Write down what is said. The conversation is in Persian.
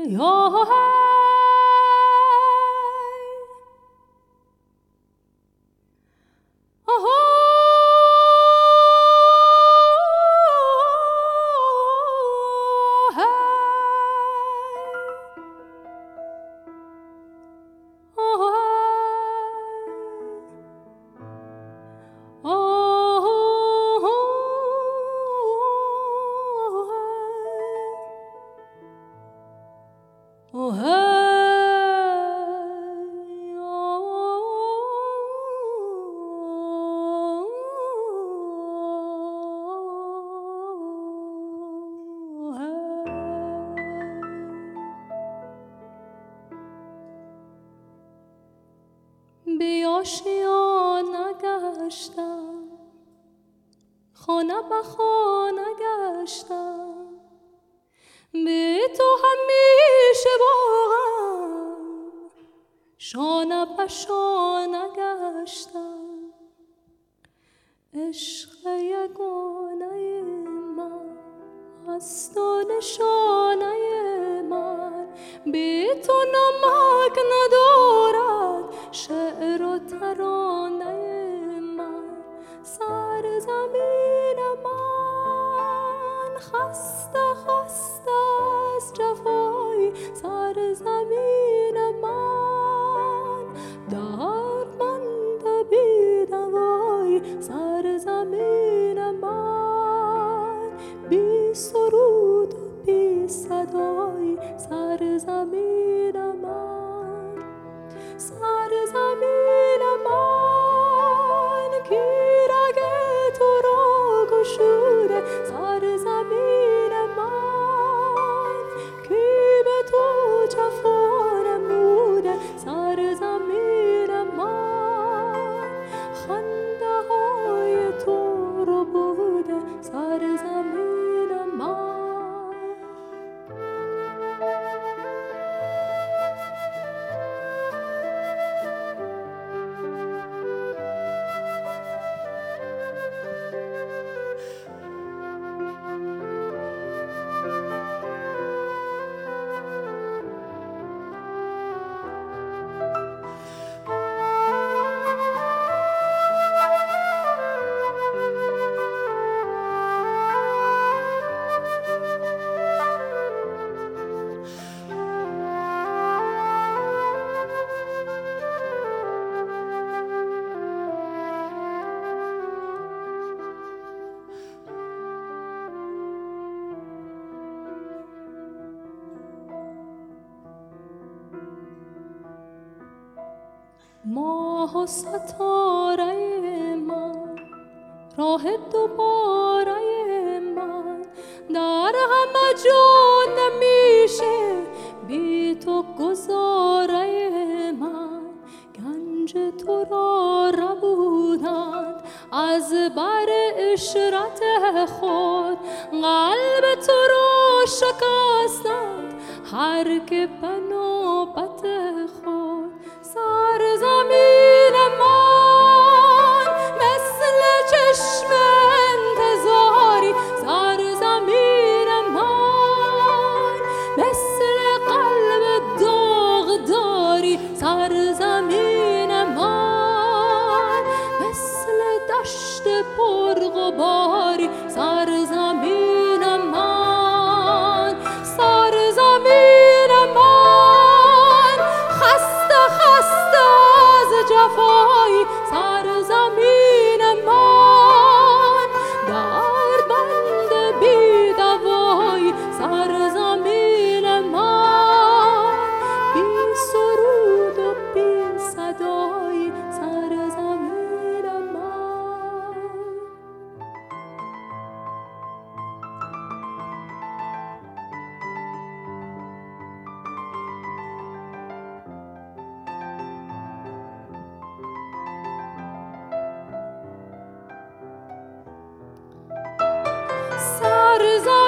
بی آشیانه گشتم، خانه به خانه گشتم، بی تو همیشه باغم شانه به شانه گشتم. عشق یگانه من از تو نشانه من، بی تو نمک ندارد شعر و ترانه من. سرزمین من خسته خسته از جفای، سرزمین من دردمند بی دوای، سرزمین من بی سرود و بی صدای، سرزمین من. سرزمین من کی رگ تو را گشوده، سرزمین من کی به تو جفا نموده، سرزمین من خنده های تو رو بوده، سرزمین من. ماه و ستاره من، راه دوباره من، در همه جا نمیشه بی تو گذاره من. گنج تو را ربودند از بر اشرت خود، قلب تو را شکستند هر که به نوبت خود. سرزمین من مثل چشم انتظاری، سرزمین من مثل قلب داغداری، سرزمین من مثل دشت پرغباری، سرزمین من. سرزمین من خسته خسته از جفای، سرزمین من دردمند بی دوای، سرزمین من بی سرود و بی صدای، سرزمین من. سرزمین